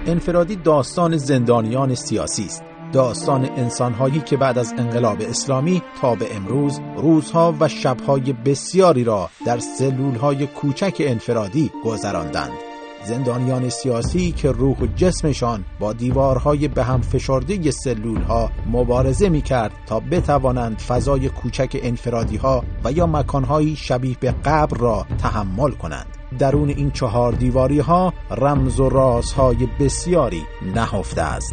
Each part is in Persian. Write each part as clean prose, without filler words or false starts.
انفرادی داستان زندانیان سیاسی است. داستان انسان‌هایی که بعد از انقلاب اسلامی تا به امروز روزها و شب‌های بسیاری را در سلول‌های کوچک انفرادی گذراندند. زندانیان سیاسی که روح و جسمشان با دیوارهای به هم فشرده سلول‌ها مبارزه می‌کرد تا بتوانند فضای کوچک انفرادی‌ها و یا مکان‌هایی شبیه به قبر را تحمل کنند. درون این 4 دیواری‌ها رمز و رازهای بسیاری نهفته است.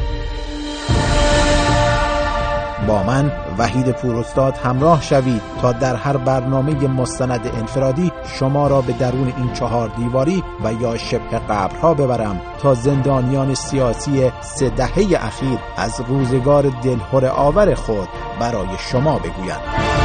با من وحید پوراستاد همراه شوید تا در هر برنامه مستند انفرادی شما را به درون این 4 دیواری و یا شبه قبرها ببرم تا زندانیان سیاسی 3 دهه اخیر از روزگار دلهره آور خود برای شما بگویند.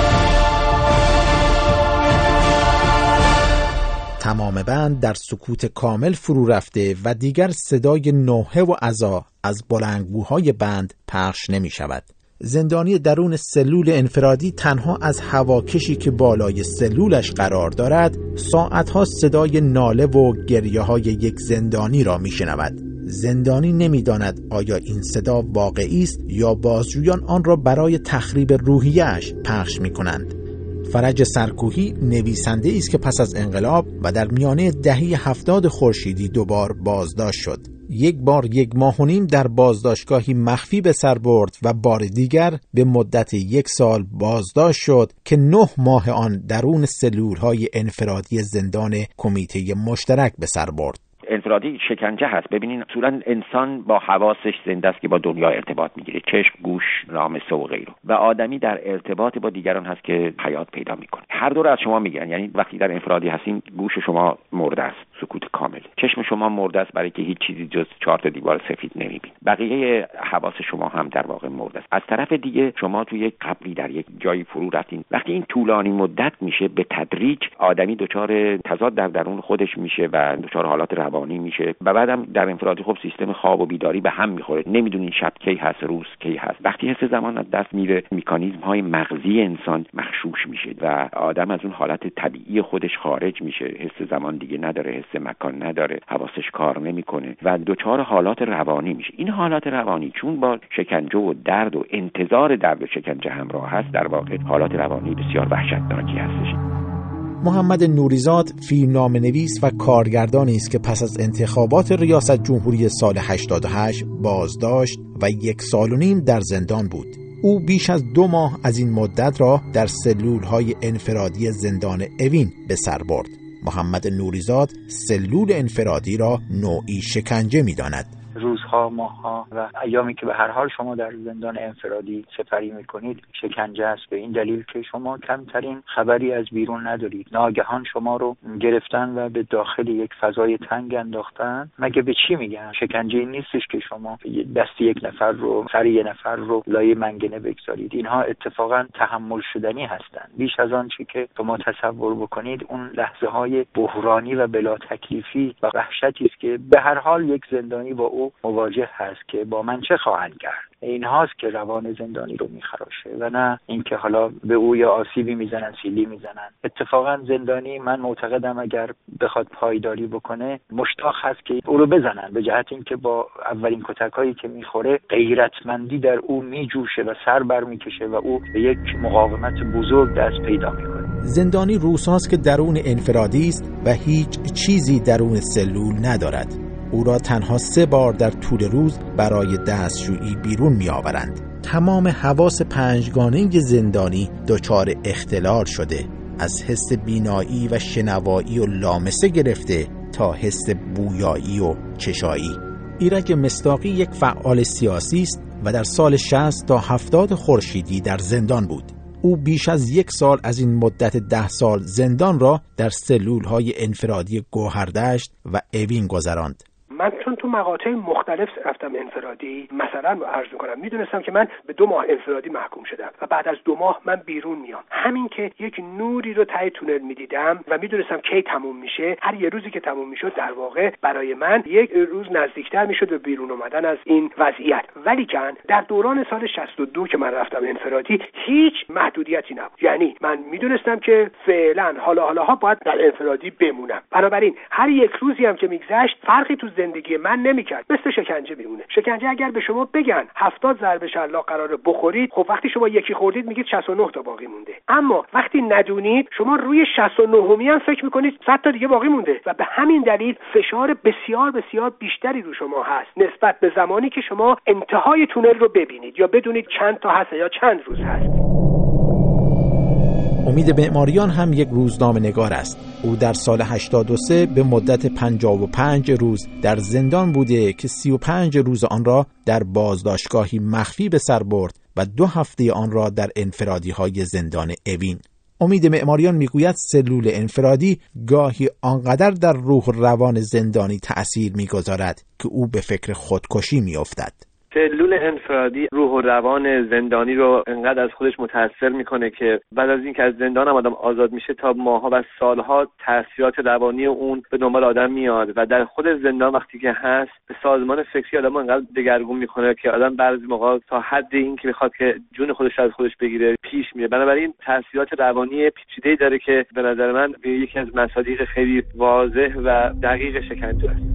تمام بند در سکوت کامل فرو رفته و دیگر صدای نوحه و عزا از بلندگوهای بند پخش نمی شود. زندانی درون سلول انفرادی تنها از هواکشی که بالای سلولش قرار دارد ساعتها صدای ناله و گریه های یک زندانی را می شنود. زندانی نمی داند آیا این صدا واقعی است یا بازجویان آن را برای تخریب روحیه‌اش پخش می کنند. فرج سرکوهی نویسنده است که پس از انقلاب و در میانه دهه 70 خورشیدی 2 بار بازداشت شد. 1 بار 1 ماه و نیم در بازداشتگاهی مخفی به سر برد و بار دیگر به مدت 1 سال بازداشت شد که 9 ماه آن درون سلول‌های انفرادی زندان کمیته مشترک به سر برد. انفرادی شکنجه هست. ببینین اصولا انسان با حواسش زنده است که با دنیا ارتباط میگیره، چشم، گوش، لامسه و غیره، و آدمی در ارتباط با دیگران هست که حیات پیدا میکنه. هر دو رو از شما میگن، یعنی وقتی در انفرادی هستین گوش شما مرده است، سکوت کامل، چشم شما مرده است برای که هیچ چیزی جز 4 تا دیوار سفید نمیبین، بقیه حواس شما هم در واقع مرده است. از طرف دیگه شما توی یک قبری در یک جایی فرو رفتین. وقتی این طولانی مدت میشه به تدریج آدمی دچار تضاد در درون خودش میشه و دچار حالات روانی میشه و بعدم در انفرادی خب سیستم خواب و بیداری به هم میخوره، نمیدونین شب کی هست، روز کی هست. وقتی حس زمان از دست میره مکانیزم های مغزی انسان مغشوش میشه و آدم از اون حالت طبیعی خودش خارج میشه، حس زمان دیگه نداره، حس مکان نداره، حواسش کار نمیکنه و دچار حالات روانی میشه. این حالات روانی چون با شکنجه و درد و انتظار درد و شکنجه همراه هست، در واقع حالات روانی بسیار وحشتناکی هستش. محمد نوریزاد فیلمنامه‌نویس و کارگردانی است که پس از انتخابات ریاست جمهوری سال 88 بازداشت و 1 سال و نیم در زندان بود. او بیش از 2 ماه از این مدت را در سلول‌های انفرادی زندان اوین به سر برد. محمد نوریزاد سلول انفرادی را نوعی شکنجه می‌داند. روزها، ماهها و ایامی که به هر حال شما در زندان انفرادی سپری میکنید شکنجه است، به این دلیل که شما کمترین خبری از بیرون ندارید. ناگهان شما رو گرفتن و به داخل یک فضای تنگ انداختن. مگه به چی میگن؟ شکنجه این نیستش که شما دست 1 نفر رو، سر 1 نفر رو لای منگنه بگذارید. اینها اتفاقا تحمل شدنی هستند. بیش از آن چی که شما تصور بکنید، اون لحظه های بحرانی و بلا تکلیفی و وحشتی است که به هر حال یک زندانی با او مواجه هست که با من چه خواهند کرد. این هاست که روان زندانی رو میخراشه و نه اینکه حالا به او یا آسیبی میزنن، سیلی میزنن. اتفاقا زندانی من معتقدم اگر بخواد پایداری بکنه مشتاق هست که او رو بزنن، به جهت اینکه با اولین کتکایی که میخوره غیرتمندی در او میجوشه و سر بر میکشه و او به یک مقاومت بزرگ دست پیدا میکنه. زندانی روساست که درون انفرادی است و هیچ چیزی درون سلول ندارد. او را تنها 3 بار در طول روز برای دستشویی بیرون می آورند. تمام حواس 5گانه زندانی دچار اختلال شده، از حس بینایی و شنوایی و لامسه گرفته تا حس بویایی و چشایی. ایرج مصداقی یک فعال سیاسی است و در سال 60 تا 70 خورشیدی در زندان بود. او بیش از 1 سال از این مدت 10 سال زندان را در سلول‌های انفرادی گوهردشت و اوین گذراند. من چون تو مقاطع مختلف رفتم انفرادی، مثلا عرض می‌کنم میدونستم که من به 2 ماه انفرادی محکوم شدم و بعد از 2 ماه من بیرون میام. همین که یک نوری رو ته تونل میدیدم و میدونستم کی تموم میشه، هر یه روزی که تموم میشد در واقع برای من 1 روز نزدیکتر میشد به بیرون اومدن از این وضعیت. ولیکن در دوران سال 62 که من رفتم انفرادی هیچ محدودیتی نبود. یعنی من میدونستم که فعلا حالا باید در انفرادی بمونم. بنابراین هر یک روزی هم که میگذشت فرقی تو زندگی من نمیکرد. مثل شکنجه میمونه. شکنجه اگر به شما بگن 70 ضربه شلاق قراره بخورید، خب وقتی شما یکی خوردید میگید 69 تا باقی مونده. اما وقتی ندونید شما روی 69می هم فکر میکنید 100 تا دیگه باقی مونده و به همین دلیل فشار بسیار بسیار بیشتری رو شما هست نسبت به زمانی که شما انتهای تونل رو ببینید یا بدونید چند تا هست یا چند روز هست. امید معماریان هم یک روزنامه‌نگار است. او در سال 83 به مدت 55 روز در زندان بوده که 35 روز آن را در بازداشتگاهی مخفی به سر برد و 2 هفته آن را در انفرادی‌های زندان اوین. امید معماریان میگوید سلول انفرادی گاهی آنقدر در روح و روان زندانی تأثیر میگذارد که او به فکر خودکشی میافتد. سلول انفرادی روح و روان زندانی رو انقدر از خودش متاثر میکنه که بعد از اینکه از زندان هم آدم آزاد میشه تا ماها و سالها تاثیرات روانی اون به دنبال آدم میاد و در خود زندان وقتی که هست به سازمان فکری آدم انقدر دگرگون میکنه که آدم بعضی موقع تا حد این که بخواد که جون خودش از خودش بگیره پیش میره. بنابراین تاثیرات روانی پیچیده‌ای داره که به نظر من یکی از مصادیق خیلی واضح و دقیق شکنجه است.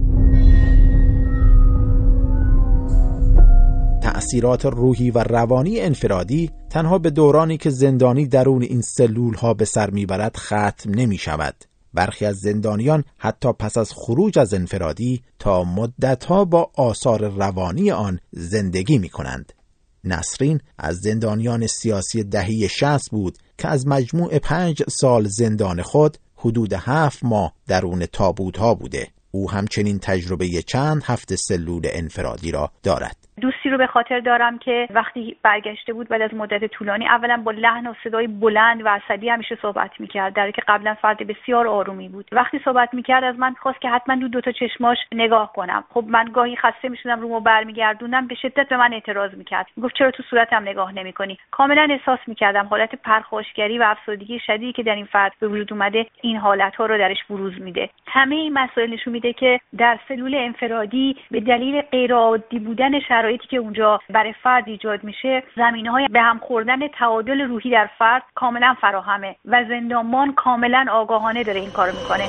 تأثیرات روحی و روانی انفرادی تنها به دورانی که زندانی درون این سلول ها به سر میبرد ختم نمی شود. برخی از زندانیان حتی پس از خروج از انفرادی تا مدتها با آثار روانی آن زندگی می کنند. نسرین از زندانیان سیاسی دهه 60 بود که از مجموع 5 سال زندان خود حدود 7 ماه درون تابوت ها بوده. او همچنین تجربه چند هفته سلول انفرادی را دارد. دوستی رو به خاطر دارم که وقتی برگشته بود بعد از مدت طولانی اولا با لحن و صدای بلند و عصبی همیشه صحبت میکرد، در حالی که قبلا فرد بسیار آرومی بود. وقتی صحبت میکرد از من خواست که حتما دو تا چشماش نگاه کنم. خب من گاهی خسته میشدم، رومو برمیگردوندم، به شدت به من اعتراض میکرد. میگفت چرا تو صورتم نگاه نمیکنی؟ کاملا احساس میکردم حالت پرخاشگری و افسردگی شدیدی که در این فرد به وجود اومده این حالت‌ها رو درش بروز میده. همه این مسائل نشون میده که در سلول انفرادی به دلیل غیرعادی بودن شرایطی که اونجا برای فرد ایجاد میشه، زمینه‌های به هم خوردن تعادل روحی در فرد کاملا فراهمه و زندانبان کاملا آگاهانه داره این کارو میکنه.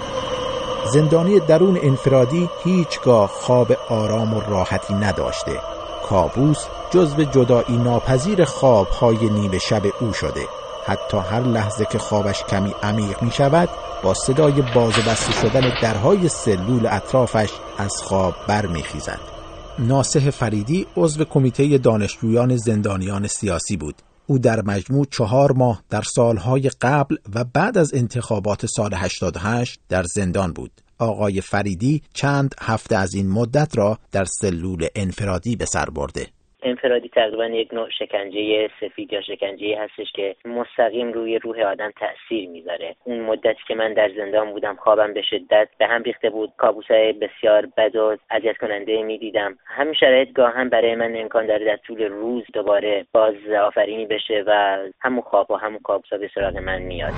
زندانی درون انفرادی هیچگاه خواب آرام و راحتی نداشته. کابوس جزو جدایی ناپذیر خواب‌های نیمه شب او شده. حتی هر لحظه که خوابش کمی عمیق می شود با صدای باز و بسته شدن درهای سلول اطرافش از خواب برمی خیزد. ناصح فریدی عضو کمیته دانشجویان زندانیان سیاسی بود. او در مجموع 4 ماه در سالهای قبل و بعد از انتخابات سال 88 در زندان بود. آقای فریدی چند هفته از این مدت را در سلول انفرادی به سر برده. انفرادی تقریبا یک نوع شکنجه سفید یا شکنجه هستش که مستقیم روی روح آدم تأثیر میذاره. اون مدتی که من در زندان بودم خوابم به شدت به هم ریخته بود، کابوسای بسیار بد و اذیت کننده میدیدم. همین شرایط گاهن برای من امکان داره در طول روز دوباره باز آفرینی بشه و همون خواب و همون کابوسا به سراغ من میاد.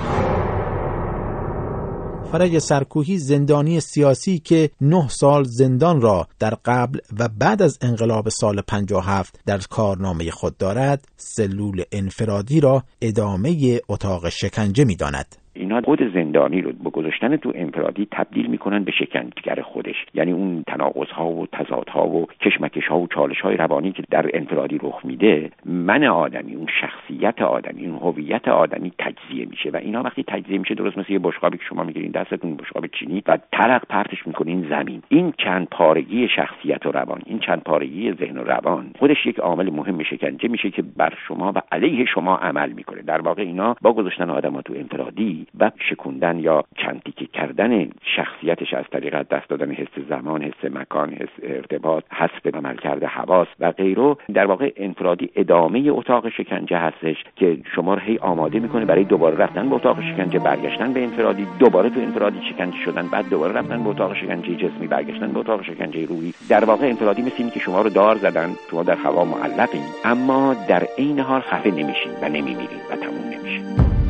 فرج سرکوهی زندانی سیاسی که 9 سال زندان را در قبل و بعد از انقلاب سال 57 در کارنامه خود دارد، سلول انفرادی را ادامه اتاق شکنجه می داند. اینا خود زندانی رو با گذاشتن تو انفرادی تبدیل میکنن به شکنجهگر خودش. یعنی اون تناقض‌ها و تضادها و کشمکش‌ها و چالش‌های روانی که در انفرادی رخ میده، من آدمی، اون شخصیت آدمی، اون هویت آدمی تجزیه میشه و اینا وقتی تجزیه میشه درست مثل یه بشقابی که شما میگیرین دستتون، بشقاب چینی، و ترق پرتش میکنین زمین. این چند پارگی شخصیت و روان، این چند پارگی ذهن و روان خودش یک عامل مهم شکنجه میشه که بر شما و علیه شما عمل میکنه. در واقع اینا با گذاشتن آدم‌ها تو انفرادی و شکوندن یا چند تیکه کردن شخصیتش از طریق دست دادن حس زمان، حس مکان، حس ارتباط، حذف عملکرد حواس و غیره، در واقع انفرادی ادامه اتاق شکنجه هستش که شما رو هی آماده میکنه برای دوباره رفتن به اتاق شکنجه، برگشتن به انفرادی، دوباره تو انفرادی شکنجه شدن، بعد دوباره رفتن به اتاق شکنجه جسمی، برگشتن به اتاق شکنجه روحی. در واقع انفرادی مثل اینه که شما رو دار زدن، شما در هوا معلقین، اما در عین حال خفه نمیشین و نمیمیرین و تموم نمیشه.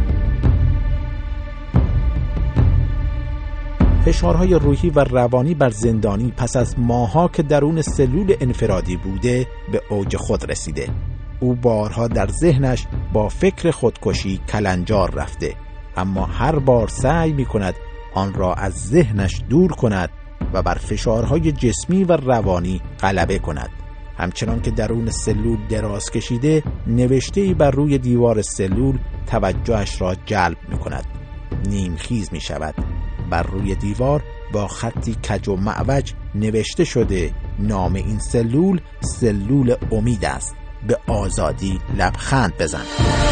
فشارهای روحی و روانی بر زندانی پس از ماه‌ها که درون سلول انفرادی بوده به اوج خود رسیده. او بارها در ذهنش با فکر خودکشی کلنجار رفته، اما هر بار سعی می‌کند آن را از ذهنش دور کند و بر فشارهای جسمی و روانی غلبه کند. همچنان که درون سلول دراز کشیده، نوشته‌ای بر روی دیوار سلول توجهش را جلب می‌کند. نیمخیز می‌شود. بر روی دیوار با خطی کج و معوج نوشته شده نام این سلول سلول امید است. به آزادی لبخند بزن.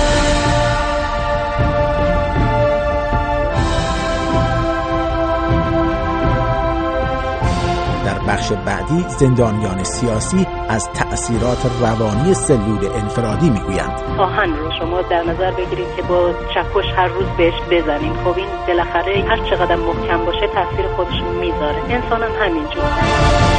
در بخش بعدی زندانیان سیاسی از تأثیرات روانی سلول انفرادی میگویند. آهن رو شما در نظر بگیرید که با چکش هر روز بهش بزنید، خب این بالاخره هر چقدر محکم باشه تأثیر خودش میذاره. انسان هم همینجور.